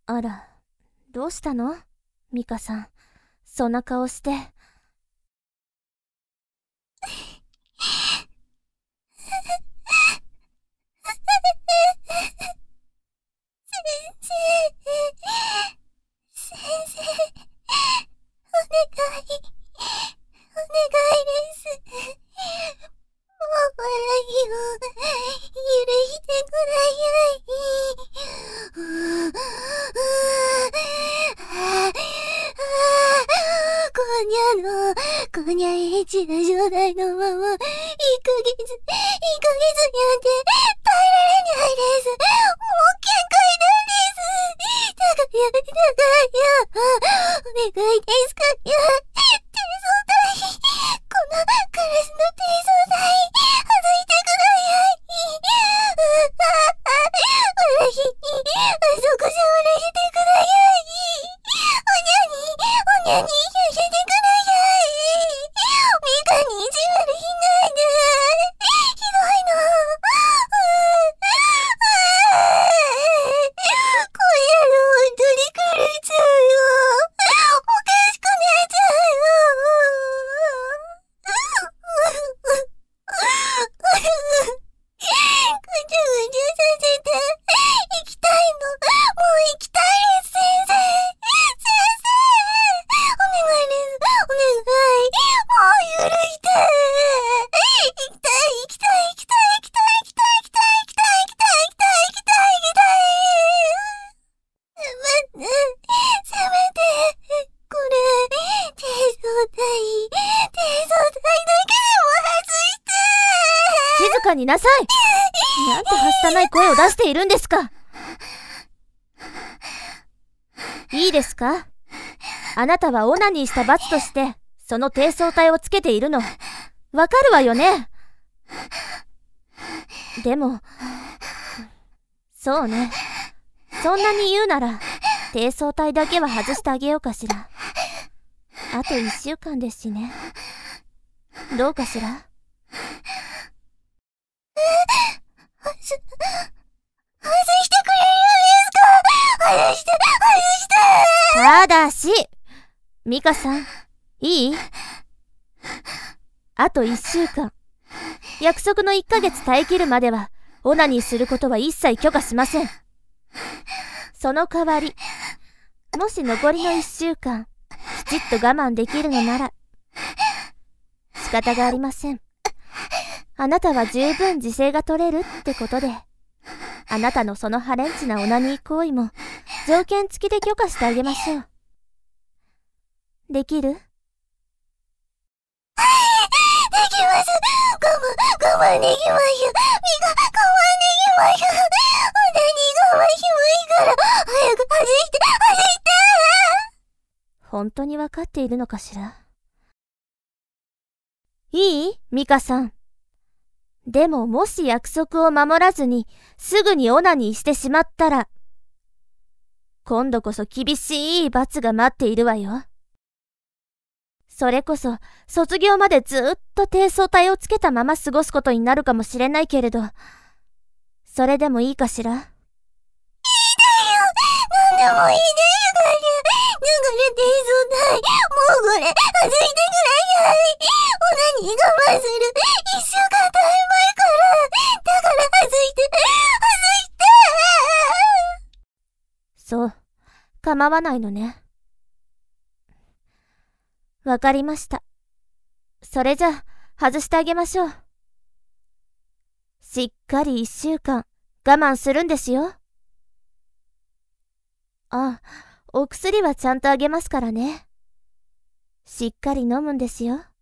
あら、どうしたの？ミカさん、そんな顔して。 先生、お願いです。もう笑いを許してください。こにゃエッチな状態のまま、1ヶ月なんて耐えられないです。もう限界なんです。だから、お願いですから、低層体、このガラスの低層体、外してください。あそこじゃ笑してください。おにゃにさせてください。ミカに意地悪しないで。ひどいの。こんやの本当に狂っちゃうよ。おかしくなっちゃうよ。ぐちゃぐちゃさせて、行きたいの。もう行きたいです、先生。先生、お願いです。お願い。もう許して。行きたい、行きたい、行きたい、行きたい、行きたい、行きたい、行きたい、行きたい、行きたい、行きたい、行きたい。せめて、これ、低層体だけでも外して。 静かになさい。なんてはしたない声を出しているんですか。いいですか？あなたはオナニーした罰としてその低層体をつけているのわかるわよね。でもそうね、そんなに言うなら低層体だけは外してあげようかしら。あと1週間ですしね。どうかしら。 外してくれるんですか？外して。 ただし、ミカさん、いい？あと1週間。約束の1ヶ月耐え切るまでは、オナニーすることは一切許可しません。その代わり、もし残りの1週間、きちっと我慢できるのなら、仕方がありません。あなたは十分自制が取れるってことで、あなたのそのハレンチなオナニー行為も条件付きで許可してあげましょう。できる？ できます。我慢できますよ。ミカ、我慢できますよ。オナニー我慢しますから、早く外して。 本当にわかっているのかしら。いい？ミカさん。でももし約束を守らずにすぐにオナニーしてしまったら、今度こそ厳しい罰が待っているわよ。それこそ卒業までずっと低層体をつけたまま過ごすことになるかもしれないけれど、それでもいいかしら。いいだよ。 なんでもいいですから。だから低層体、もうこれ外してください。オナニー我慢する。1週間耐え前から。だから外して。 そう、構わないのね。わかりました。それじゃあ、外してあげましょう。しっかり1週間我慢するんですよ。あ、お薬はちゃんとあげますからね。しっかり飲むんですよ。